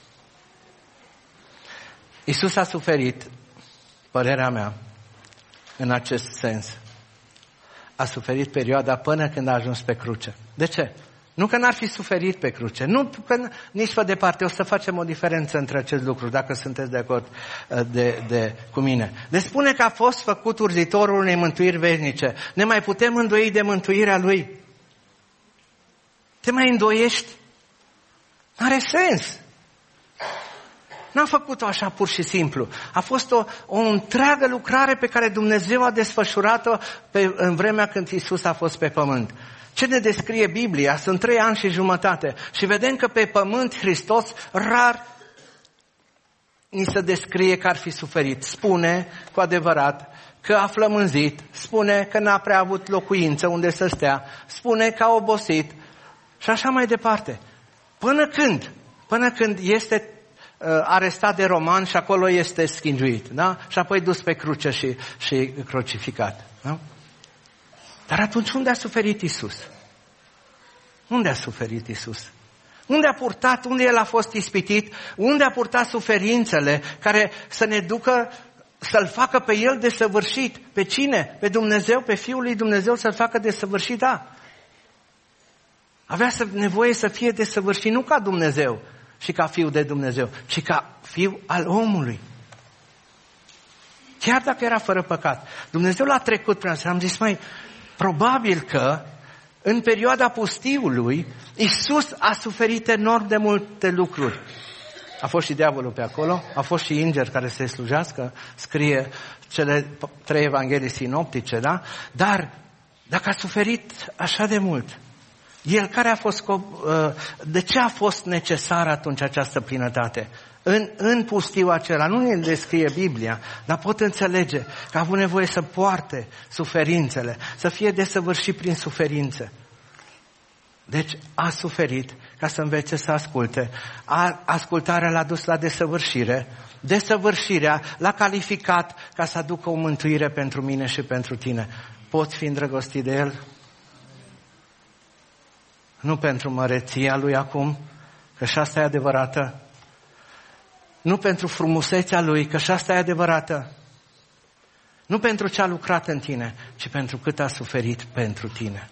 Iisus a suferit, părerea mea, în acest sens. A suferit perioada până când a ajuns pe cruce. De ce? Nu că n-ar fi suferit pe cruce, nu că nici pe departe. O să facem o diferență între acest lucru, dacă sunteți de acord cu mine. Deci spune că a fost făcut urzitorul unei mântuiri veșnice. Ne mai putem îndoi de mântuirea Lui? Te mai îndoiești? N-are sens. N-a făcut-o așa pur și simplu. A fost o întreagă lucrare pe care Dumnezeu a desfășurat-o în vremea când Iisus a fost pe pământ. Ce ne descrie Biblia? Sunt 3 ani și jumătate. Și vedem că pe pământ Hristos rar ni se descrie că ar fi suferit. Spune cu adevărat că a flămânzit, spune că n-a prea avut locuință unde să stea, spune că a obosit și așa mai departe. Până când este arestat de romani și acolo este schingiuit, da? Și apoi dus pe cruce și crucificat. Da? Dar atunci unde a suferit Iisus? Unde a suferit Iisus? Unde a purtat, unde El a fost ispitit? Unde a purtat suferințele care să ne ducă să-L facă pe El desăvârșit? Pe cine? Pe Dumnezeu, pe Fiul lui Dumnezeu să-L facă desăvârșit? Da. Avea nevoie să fie desăvârșit nu ca Dumnezeu și ca Fiul de Dumnezeu, ci ca Fiul al omului. Chiar dacă era fără păcat. Dumnezeu l-a trecut prin asta. Am zis, probabil că în perioada pustiului Iisus a suferit enorm de multe lucruri. A fost și diavolul pe acolo, a fost și îngeri care să-i slujească, scrie cele 3 evanghelii sinoptice, da? Dar dacă a suferit așa de mult, El care a fost, de ce a fost necesară atunci această plinătate? În pustiul acela, nu ne descrie Biblia, dar pot înțelege că a avut nevoie să poarte suferințele, să fie desăvârșit prin suferințe. Deci a suferit ca să învețe să asculte. Ascultarea l-a dus la desăvârșire. Desăvârșirea l-a calificat ca să aducă o mântuire pentru mine și pentru tine. Poți fi îndrăgostit de El? Nu pentru măreția Lui acum, că și asta e adevărată. Nu pentru frumusețea Lui, că și asta e adevărată. Nu pentru ce a lucrat în tine, ci pentru cât a suferit pentru tine.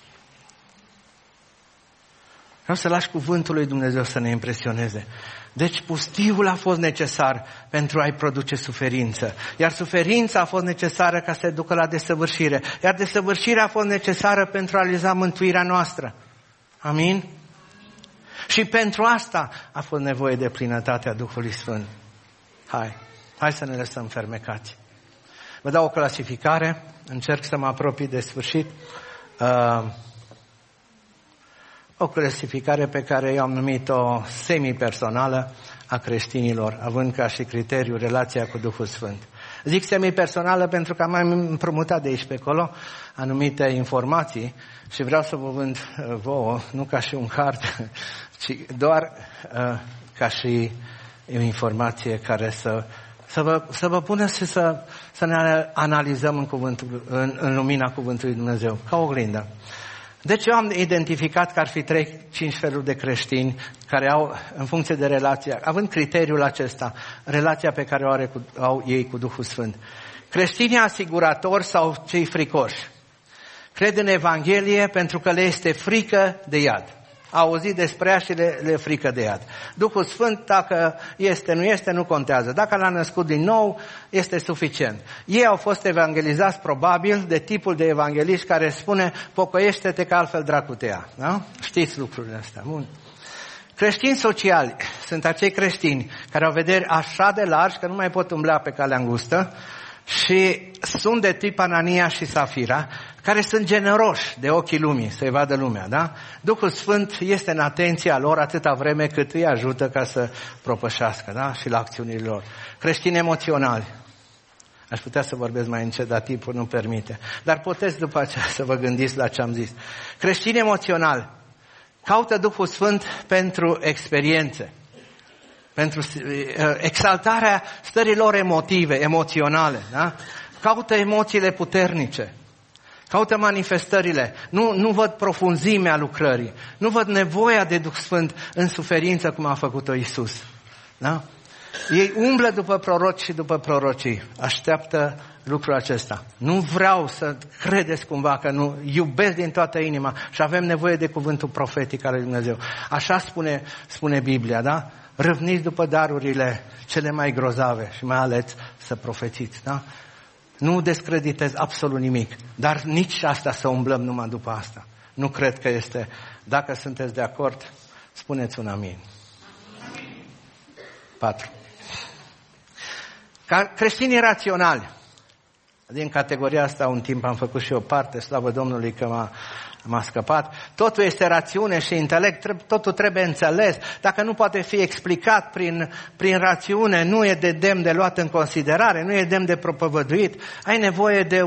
Vreau să lași cuvântul lui Dumnezeu să ne impresioneze. Deci pustiul a fost necesar pentru a-i produce suferință. Iar suferința a fost necesară ca să ducă la desăvârșire. Iar desăvârșirea a fost necesară pentru a realiza mântuirea noastră. Amin? Și pentru asta a fost nevoie de plinătatea Duhului Sfânt. Hai să ne lăsăm fermecați. Vă dau o clasificare, încerc să mă apropii de sfârșit. O clasificare pe care eu am numit-o semi-personală a creștinilor, având ca și criteriu relația cu Duhul Sfânt. Zic semi-personală pentru că am mai împrumutat de aici pe acolo anumite informații și vreau să vă vând vouă, nu ca și un card, ci doar ca și o informație care să vă pună și să ne analizăm în lumina Cuvântului Dumnezeu, ca o oglindă. Deci eu am identificat că ar fi 3-5 feluri de creștini care au, în funcție de relația, având criteriul acesta, relația pe care o au ei cu Duhul Sfânt. Creștinii asiguratori sau cei fricoși. Cred în Evanghelie pentru că le este frică de iad. Au auzit despre ea și le frică de iad. Duhul Sfânt, dacă este, nu este, nu contează. Dacă l-a născut din nou, este suficient. Ei au fost evangelizați probabil de tipul de evanghelist care spune pocăiește-te că altfel dracu te ia. Da? Știți lucrurile astea. Bun. Creștini sociali sunt acei creștini care au vederi așa de largi că nu mai pot umbla pe calea îngustă și sunt de tip Anania și Safira, care sunt generoși de ochii lumii, să-i vadă lumea, da? Duhul Sfânt este în atenția lor atâta vreme cât îi ajută ca să propășească, da? Și la acțiunile lor. Creștini emoționali. Aș putea să vorbesc mai încet, dar timpul nu permite. Dar puteți după aceea să vă gândiți la ce am zis. Creștini emoționali caută Duhul Sfânt pentru experiențe, pentru exaltarea stărilor emotive, emoționale, da? Caută emoțiile puternice, caută manifestările, nu văd profunzimea lucrării, nu văd nevoia de Duh Sfânt în suferință cum a făcut-o Iisus. Da? Ei umblă după proroci și după prorocii, așteaptă lucrul acesta. Nu vreau să credeți cumva că nu, iubesc din toată inima și avem nevoie de cuvântul profetic al lui Dumnezeu. Așa spune Biblia, da? Râvniți după darurile cele mai grozave și mai ales să profețiți, da? Nu descreditez absolut nimic, dar nici asta să umblăm numai după asta. Nu cred că este. Dacă sunteți de acord, spuneți un amin. 4. Ca creștinii raționali, din categoria asta un timp am făcut și o parte, slavă Domnului că m-a scăpat. Totul este rațiune și intelect, totul trebuie înțeles. Dacă nu poate fi explicat prin rațiune, nu e de demn de luat în considerare, nu e demn de propovăduit. Ai nevoie de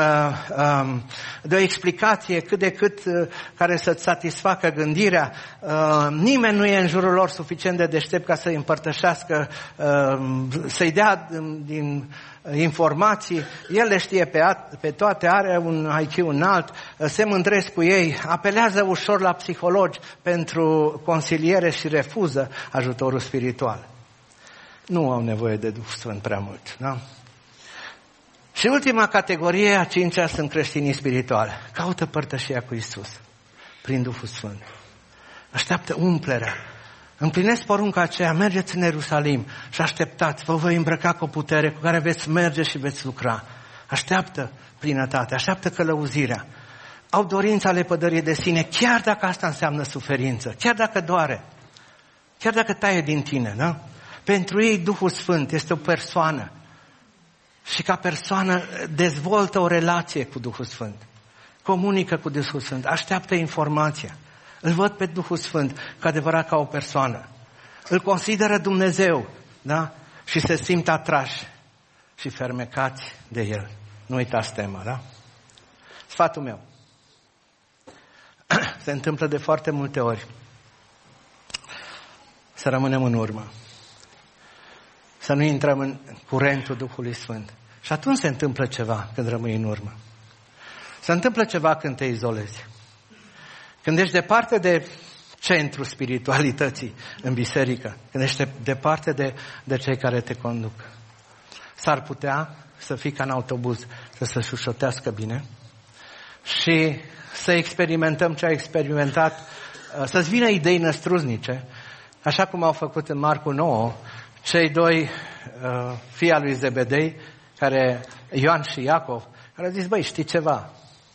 o explicație cât de cât care să-ți satisfacă gândirea. Nimeni nu e în jurul lor suficient de deștept ca să-i împărtășească, să-i dea din informații, el le știe pe toate, are un IQ înalt, se mândresc cu ei, apelează ușor la psihologi pentru consiliere și refuză ajutorul spiritual. Nu au nevoie de Duh Sfânt prea mult, da? Și ultima categorie, a 5-a, sunt creștinii spirituali. Caută părtășia cu Iisus prin Duhul Sfânt. Așteaptă umplerea. Împlinesc porunca aceea, mergeți în Ierusalim și așteptați, vă voi îmbrăca cu o putere cu care veți merge și veți lucra. Așteaptă plinătatea, așteaptă călăuzirea. Au dorința lepădării de sine, chiar dacă asta înseamnă suferință, chiar dacă doare, chiar dacă taie din tine, da? Pentru ei Duhul Sfânt este o persoană și ca persoană dezvoltă o relație cu Duhul Sfânt. Comunică cu Duhul Sfânt, așteaptă informația. Îl văd pe Duhul Sfânt cu adevărat ca o persoană. Îl consideră Dumnezeu, da? Și se simt atrași și fermecați de El. Nu uitați tema, da? Sfatul meu. se întâmplă de foarte multe ori să rămânem în urmă. Să nu intrăm în curentul Duhului Sfânt. Și atunci se întâmplă ceva când rămâi în urmă. Se întâmplă ceva când te izolezi. Când ești departe de centrul spiritualității în biserică. Când ești departe de cei care te conduc. S-ar putea să fii ca în autobuz, să se șușotească bine și să experimentăm ce ai experimentat, să-ți vină idei năstruznice, așa cum au făcut în Marcu 9 cei doi fii al lui Zebedei, Ioan și Iacov, care au zis, băi, știi ceva?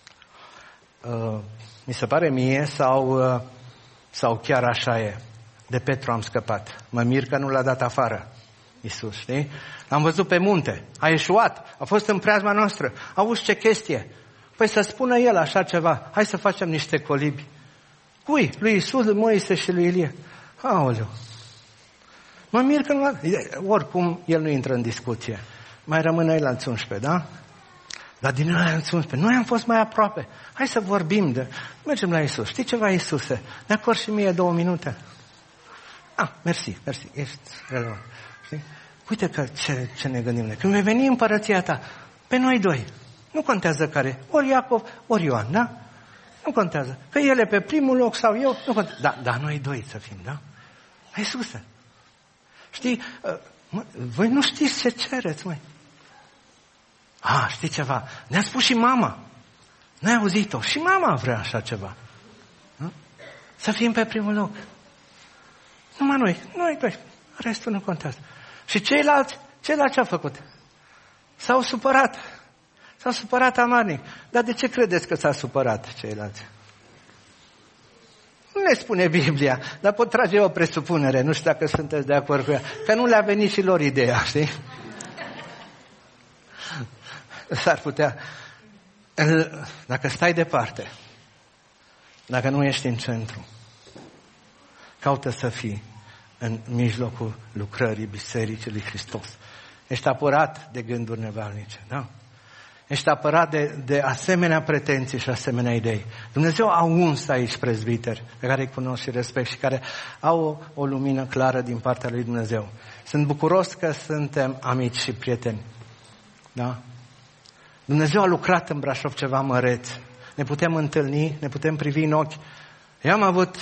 Mi se pare mie sau chiar așa e. De Petru am scăpat. Mă mir că nu l-a dat afară Iisus, știi? L-am văzut pe munte, a ieșuat, a fost în preajma noastră. Auzi ce chestie? Păi să spună el așa ceva. Hai să facem niște colibi. Cui? Lui Iisus, lui Moise și lui Ilie. Aoleu. Mă mir că nu l-a... Oricum, el nu intră în discuție. Mai rămâne el la 11, da? Dar din ăla 11, noi am fost mai aproape. Hai să vorbim mergem la Iisus. Știi ceva, Iisuse? De acord și mie 2 minute. Mersi, ești relevant. Știi? Uite că ce ne gândim noi. Când vei veni împărăția ta, pe noi doi. Nu contează care. Ori Iacov, ori Ioan, da? Nu contează. Că el e pe primul loc sau eu, nu contează. Da, noi doi să fim, da? Iisuse. Știi, voi nu știți ce cereți, măi. Știi ceva? Ne-a spus și mama. N-ai auzit-o? Și mama vrea așa ceva. Da? Să fim pe primul loc. Numai noi doi. Restul nu contează. Și ceilalți ce au făcut? S-au supărat amarnic. Dar de ce credeți că s-a supărat ceilalți? Nu ne spune Biblia, dar pot trage o presupunere, nu știu dacă sunteți de acord cu ea, că nu le-a venit și lor ideea, știi? S-ar putea, dacă stai departe, dacă nu ești în centru, caută să fii în mijlocul lucrării Bisericii lui Hristos. Ești apărat de gânduri nevalnice, da? Ești apărat de asemenea pretenții și asemenea idei. Dumnezeu a uns aici prezbiteri pe care îi cunosc și respect și care au o lumină clară din partea lui Dumnezeu. Sunt bucuros că suntem amici și prieteni. Da? Dumnezeu a lucrat în Brașov ceva măreț. Ne putem întâlni, ne putem privi în ochi. Eu am avut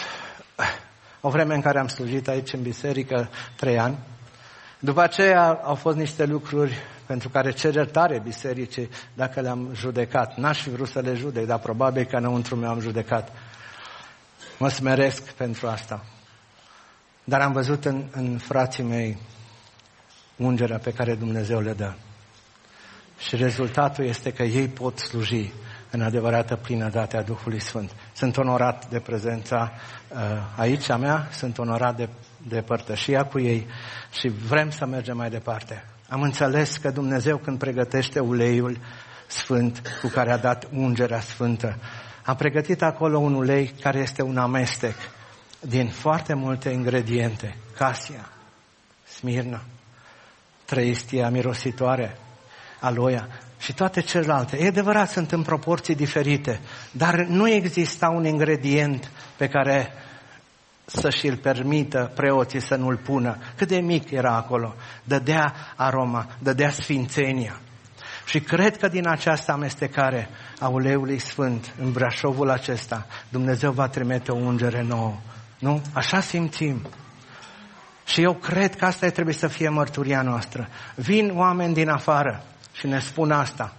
o vreme în care am slujit aici în biserică 3 ani. După aceea au fost niște lucruri pentru care cer iertare bisericii dacă le-am judecat. N-aș fi vrut să le judec, dar probabil că înăuntru meu am judecat. Mă smeresc pentru asta. Dar am văzut în frații mei ungerea pe care Dumnezeu le dă. Și rezultatul este că ei pot sluji în adevărată plinătate a Duhului Sfânt. Sunt onorat de prezența aici a mea, sunt onorat de părtășia cu ei și vrem să mergem mai departe. Am înțeles că Dumnezeu când pregătește uleiul sfânt cu care a dat ungerea sfântă, a pregătit acolo un ulei care este un amestec din foarte multe ingrediente. Casia, smirna, trăistia mirositoare, aloia și toate celelalte. E adevărat, sunt în proporții diferite, dar nu exista un ingredient pe care să și-l permită preoții să nu-l pună. Cât de mic era acolo. Dădea aroma, dădea sfințenia. Și cred că din această amestecare a uleiului sfânt în Brașovul acesta, Dumnezeu va trimite o ungere nouă. Nu? Așa simțim. Și eu cred că asta trebuie să fie mărturia noastră. Vin oameni din afară și ne spun asta.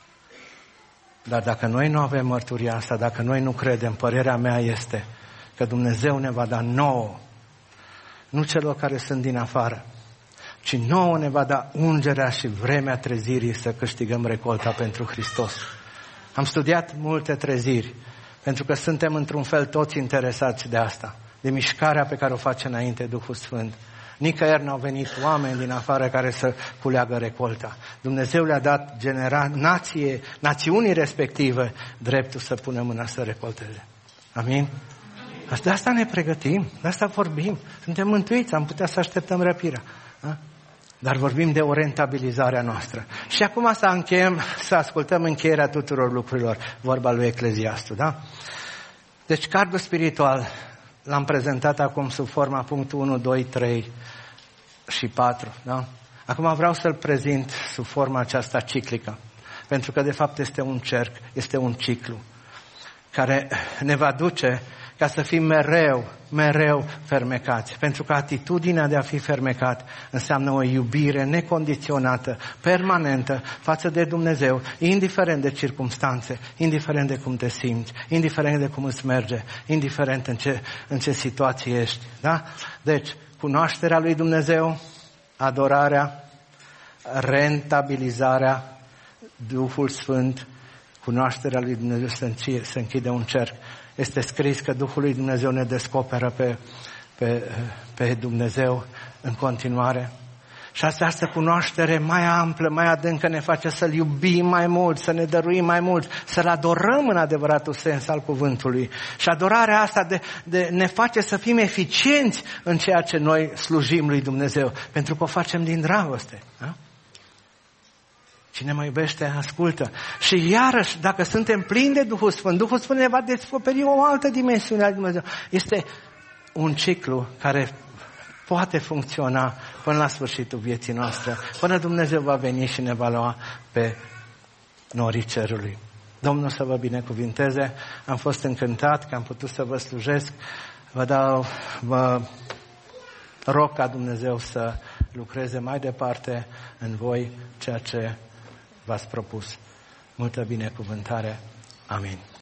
Dar dacă noi nu avem mărturia asta, dacă noi nu credem, părerea mea este că Dumnezeu ne va da nouă, nu celor care sunt din afară, ci nouă ne va da ungerea și vremea trezirii să câștigăm recolta pentru Hristos. Am studiat multe treziri, pentru că suntem într-un fel toți interesați de asta, de mișcarea pe care o face înainte Duhul Sfânt. Nicăieri n-au venit oameni din afară care să culeagă recolta. Dumnezeu le-a dat națiunii respective dreptul să pună mâna să recolteze. Amin? De asta ne pregătim, de asta vorbim. Suntem mântuiți, am putea să așteptăm răpirea. Da? Dar vorbim de o rentabilizare a noastră. Și acum să încheiem, să ascultăm încheierea tuturor lucrurilor, vorba lui Ecleziastul. Da? Deci cardul spiritual l-am prezentat acum sub forma punctul 1, 2, 3 și 4. Da? Acum vreau să-l prezint sub forma aceasta ciclică. Pentru că de fapt este un cerc, este un ciclu care ne va duce ca să fim mereu fermecați. Pentru că atitudinea de a fi fermecat înseamnă o iubire necondiționată, permanentă față de Dumnezeu, indiferent de circumstanțe, indiferent de cum te simți, indiferent de cum îți merge, indiferent în ce situație ești. Da? Deci, cunoașterea lui Dumnezeu, adorarea, rentabilizarea, Duhul Sfânt, cunoașterea lui Dumnezeu se închide un cerc. Este scris că Duhul lui Dumnezeu ne descoperă pe Dumnezeu în continuare. Și această cunoaștere mai amplă, mai adâncă ne face să-L iubim mai mult, să ne dăruim mai mult, să-L adorăm în adevăratul sens al cuvântului. Și adorarea asta ne face să fim eficienți în ceea ce noi slujim lui Dumnezeu, pentru că o facem din dragoste. Da? Cine mă iubește, ascultă. Și iarăși, dacă suntem plini de Duhul Sfânt, Duhul Sfânt ne va descoperi o altă dimensiune a lui Dumnezeu. Este un ciclu care poate funcționa până la sfârșitul vieții noastre, până Dumnezeu va veni și ne va lua pe norii cerului. Domnul să vă binecuvinteze. Am fost încântat că am putut să vă slujesc. Vă rog ca Dumnezeu să lucreze mai departe în voi ceea ce v-ați propus. Multă binecuvântare. Amin.